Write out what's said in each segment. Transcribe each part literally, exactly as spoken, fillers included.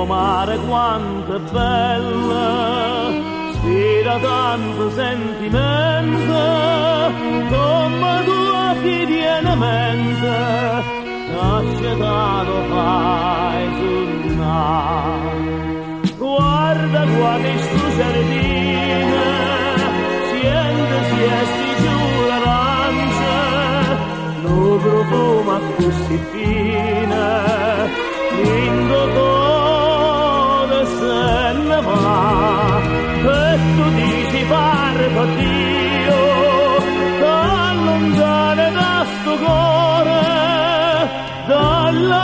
Vedo mare quanto è bella, spira tanto sentimento, come tu quotidianamente, lasciato fai suonare. Guarda qua che sto giardino, siente siesti giù l'arancia, lo profumo così fine, lindo cuore se ne va, e tu dici parla Dio, t'allontane da sto cuore, dalla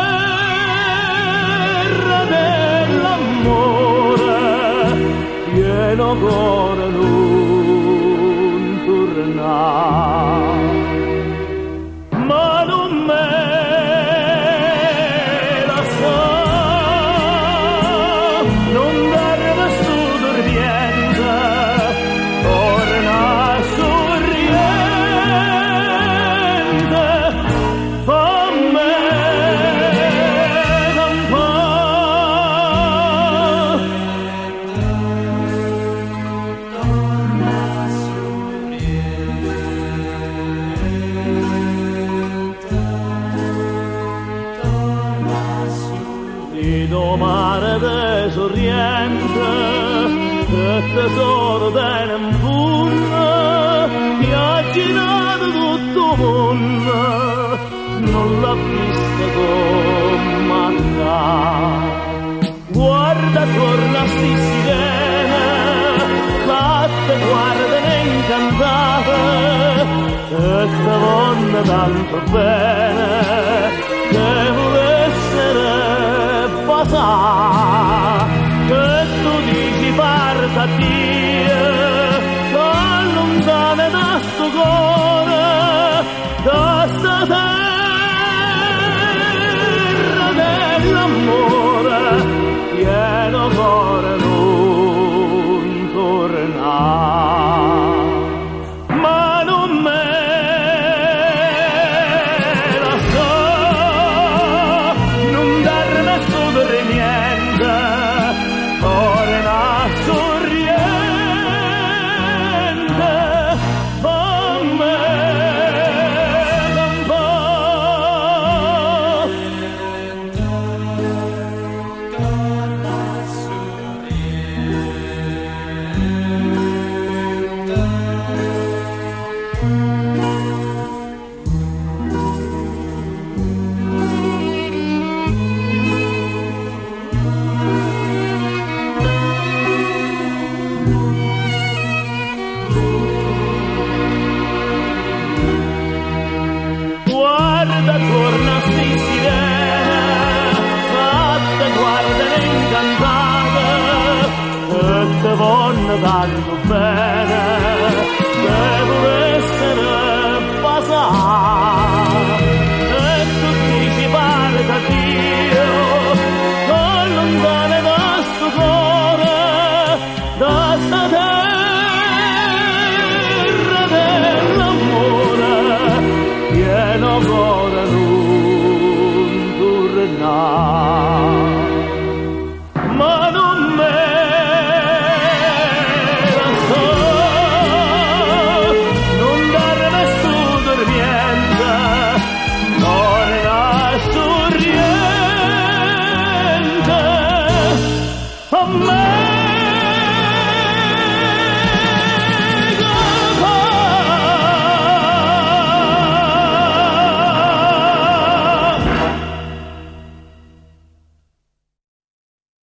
terra dell'amore, pieno cuore non tornare. Ma non me la so, non darmi sto dormiente, torna sorriente, fammi un po'. Vedo mare de sorriente, che tesoro bene in fondo, ti ha girato tutto il mondo, non l'ha vista come andà. Guarda torna sti sirene, fatte guardano incantate, che te vogliono tanto bene, che volessero che tu dici parta Dio, t'allontane da sto cuore, da sta terra dell'amore, pieno cuore non torna. Ma non me la so, non darmi sto niente, torna sorriente, fammi un po'. Guarda torna sti sirene, fatte guardano incantate, che te vogliono tanto bene,